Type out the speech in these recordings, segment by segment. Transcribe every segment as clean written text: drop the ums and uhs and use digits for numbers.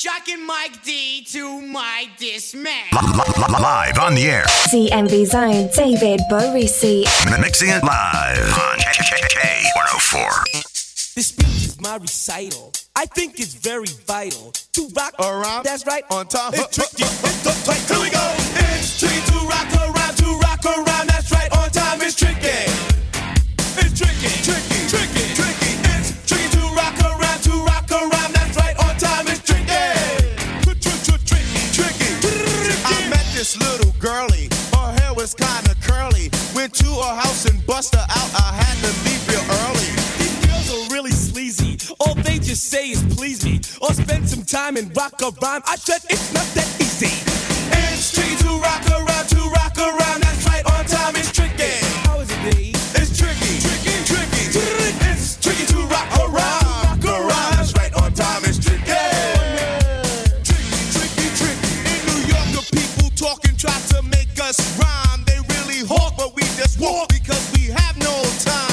Jock and Mike D to my dismay. Live on the air. DMV Zone, David Borisi. Mixing it live on K104. This speech is my recital. I think it's very vital to rock around. That's right, on time. It's tricky. It's the fight. Here we go. It's tricky to rock around. To rock around. That's right, on time. It's tricky. It's tricky. Tricky. Tricky. Tricky. It's tricky to rock around. To rock around. That's right, on time. It's tricky. Tricky. I met this little girlie. Her hair was kinda curly. Went to her house and bust her out. I had to leave real early. Really sleazy. All they just say is please me or spend some time and rock a rhyme. I said it's not that easy. It's tricky to rock around, to rock around. That's right, on time. It's tricky. How is it, D? It's tricky, tricky, tricky. It's tricky to rock around, rock around. That's right, on time. It's tricky. Tricky, tricky, tricky. In New York, the people talking try to make us rhyme. They really hawk, but we just walk because we have no time.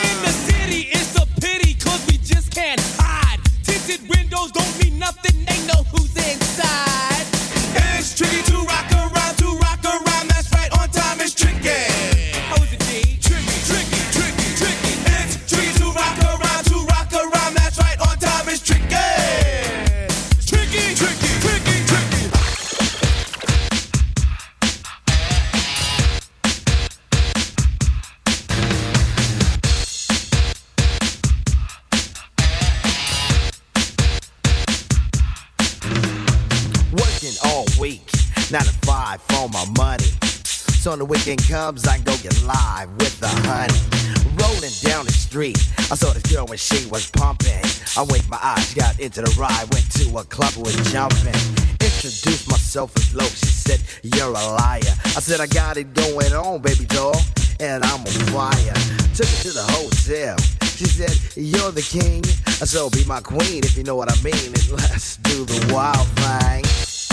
Windows don't mean nothing, they know who's inside. It's tricky to rock around, that's right, on time it's tricky. How is it, D? Tricky, tricky, tricky, tricky. It's tricky to rock around, that's right, on time it's tricky. Tricky, tricky, tricky, tricky. All week, 9 to 5 for my money. So when the weekend comes, I go get live with the honey. Rolling down the street, I saw this girl when she was pumping. I winked my eyes, got into the ride, went to a club with jumping. Introduced myself as low, she said, you're a liar. I said, I got it going on, baby doll, and I'm on fire. Took her to the hotel. She said, you're the king, so be my queen if you know what I mean. And let's do the wild thing.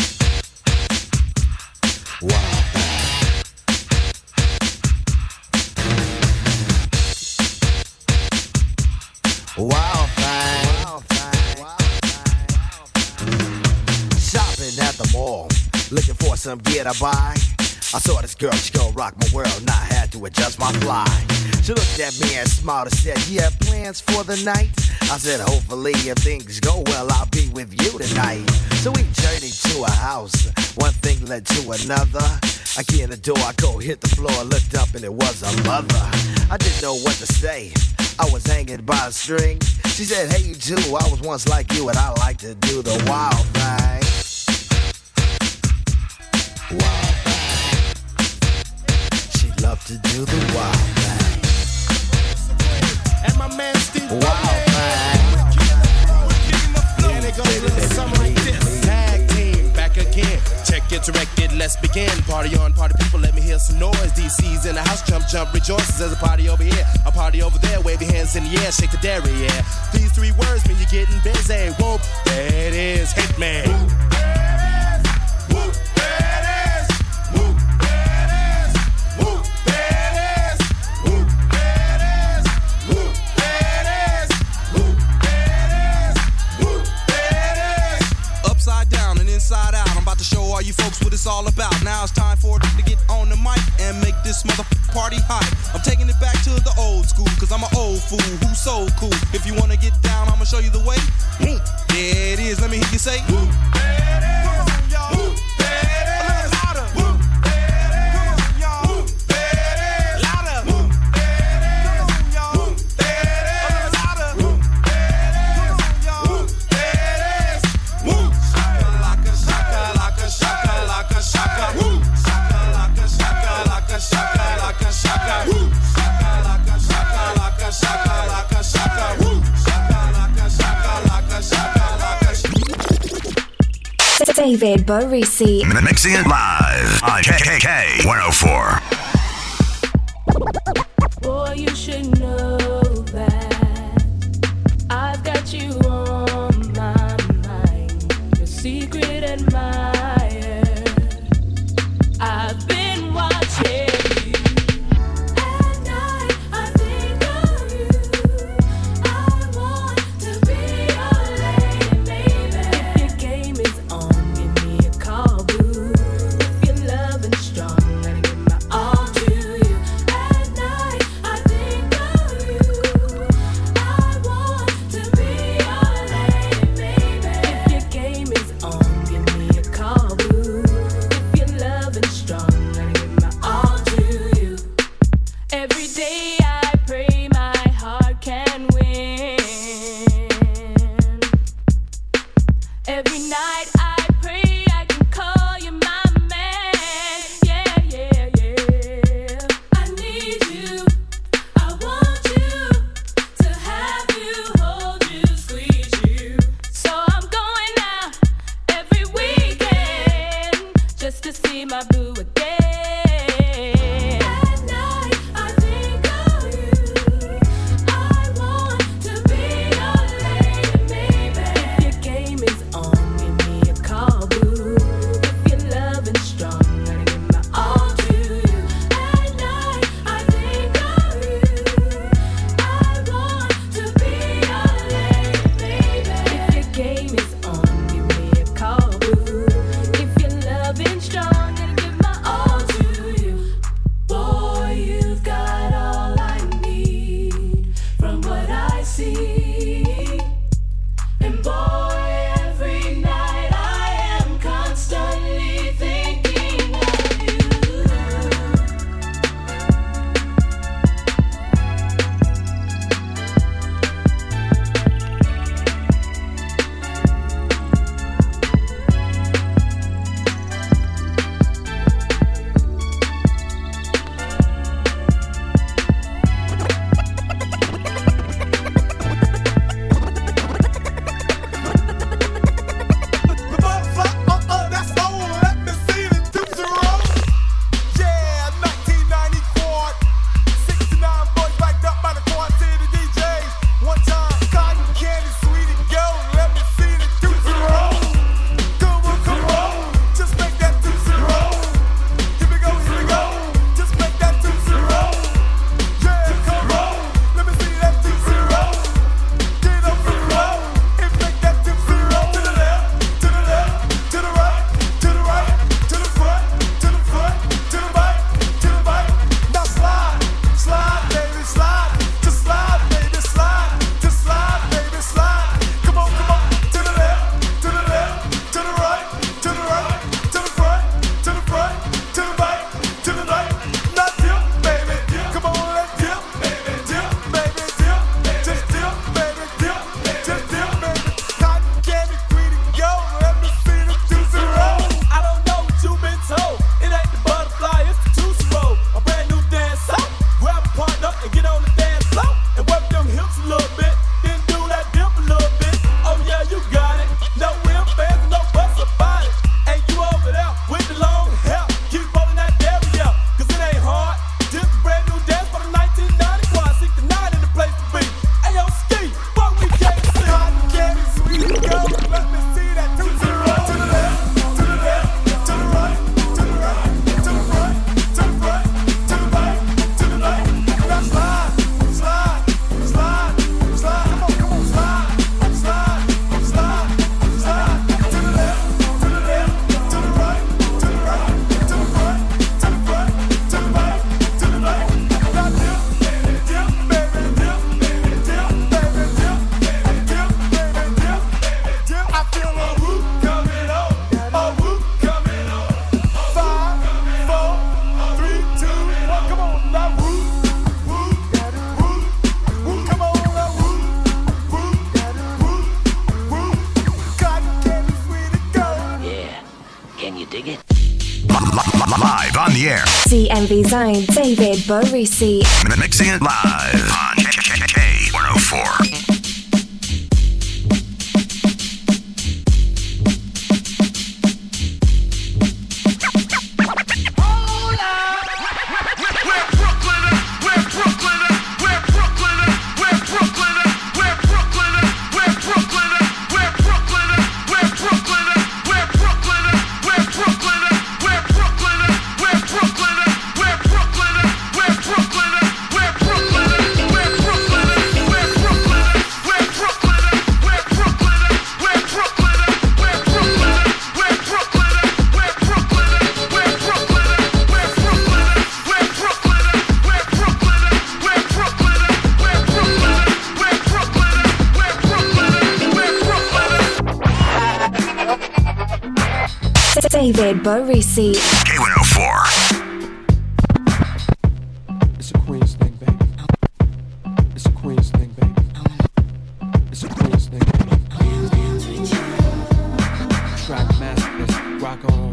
Wild thing. Wild thing. Wild thing. Shopping at the mall, looking for some gear to buy. I saw this girl, she gon' rock my world, and I had to adjust my fly. She looked at me and smiled and said, you have plans for the night? I said, hopefully if things go well, I'll be with you tonight. So we journeyed to a house, one thing led to another. I get in the door, I go hit the floor, looked up and it was a mother. I didn't know what to say, I was hanging by a string. She said, hey you too, I was once like you and I like to do the wild thing. Wild thing. She loved to do the wild thing. And my man Steve Wild thing. And it goes a little something like this. Tag team, back again. Check it, direct it, let's begin. Party on, party people, let me hear some noise. DC's in the house, jump, jump, rejoices. There's a party over here, a party over there. Wave your hands in the air, shake the dairy, yeah. These 3 words mean you're getting busy. Whoop, there it is, Hitman. Whoop, there it is. Whoop, there it is. Whoop, there it is. Whoop, there it is. Whoop, there it is. Whoop, there it is. Whoop, there it is. Upside down and inside out, I'm about to show all you folks what it's all about. Now it's time for it to get on the mic and make this party hot. I'm taking it back to the old school, cause I'm an old fool who's so cool. If you wanna get down, I'ma show you the way. There it is, let me hear you say, woo. There it is, y'all. Woo. There it is. Louder. Woo. There it is, y'all. Woo. There it is. Louder. Woo. There it is, y'all. Woo. There it is. Louder. Woo. There it is, y'all. Woo. There it is. Woo. Shaka, shaka, shaka, shaka, shaka. Woo. Shaka, shaka, shaka, shaka. Woo. Shaka, shaka, shaka, shaka. Woo. David Borisi. Mixing it live on KKK 104. Boy, you should know that I've got you on my mind. Your secret admirer. I've been watching you. At night, I think of you. I want to be your lady, baby. If your game is Can you dig it? Live on the air. DMV Zone, David Borisi. Mixing it live on K104. David Borisi. K104. It's a Queen's thing, baby. It's a Queen's thing, baby. It's a Queen's thing, baby. Track masters, rock on.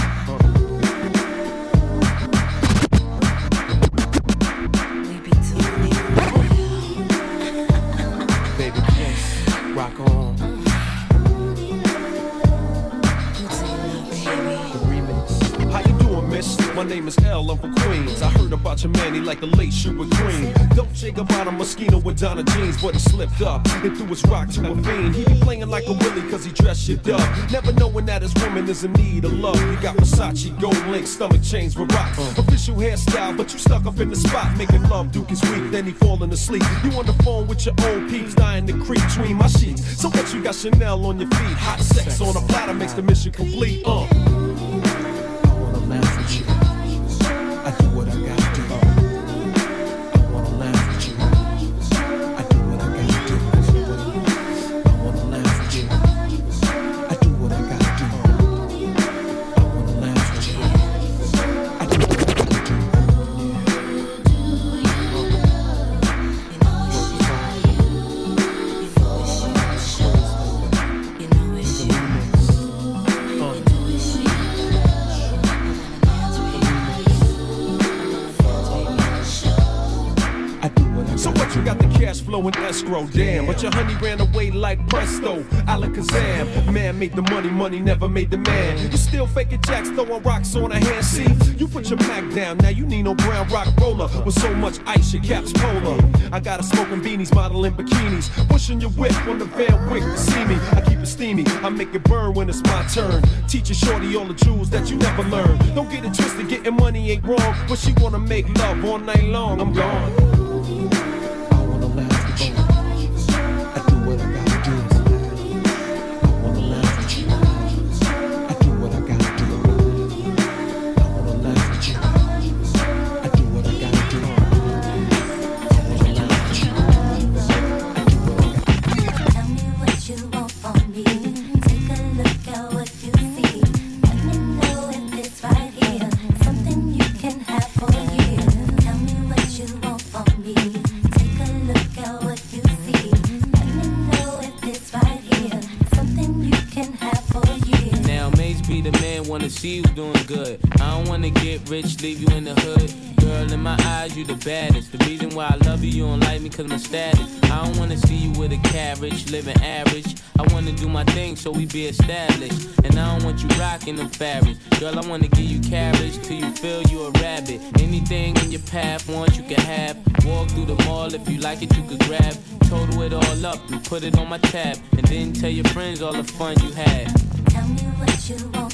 Baby, yes, rock on. My name is L, I'm from Queens. I heard about your man, he like the late Sugar Queen. Dolce Gabbana Moschino with Donna jeans, but he slipped up and threw his rock to a fiend. He be playing like a Willie cause he dressed you up, never knowing that his woman is in need of love. He got Versace, gold link, stomach chains with rocks. Official hairstyle, but you stuck up in the spot. Making love, Duke is weak, then he falling asleep. You on the phone with your old peeps, dying to creep between my sheets. So what, you got Chanel on your feet? Hot sex on a platter makes the mission complete. I wanna laugh with you. I do what I gotta do. I wanna laugh with you. I do what I gotta do. I wanna laugh with you. I do what I gotta do. I wanna laugh with you. I do what I gotta do. So what, you got the cash flow in escrow, damn. But your honey ran away like presto, Alakazam. Man made the money, money never made the man. You still faking jacks, throwing rocks on a hand. See, you put your Mac down, now you need no brown rock roller. With so much ice, your cap's polar. I got a smoking beanies, modeling bikinis. Pushing your whip on the Van Wick to see me. I keep it steamy, I make it burn when it's my turn. Teach your shorty all the jewels that you never learned. Don't get it twisted, getting money ain't wrong. But she wanna make love all night long, I'm gone. See you doing good. I don't wanna get rich, leave you in the hood. Girl, in my eyes, you the baddest. The reason why I love you, you don't like me cause my status. I don't wanna see you with a carriage, living average. I wanna do my thing so we be established. And I don't want you rocking them fabrics. Girl, I wanna give you carriage till you feel you a rabbit. Anything in your path, want you can have. Walk through the mall, if you like it, you could grab. Total it all up and put it on my tab. And then tell your friends all the fun you had. Tell me what you want.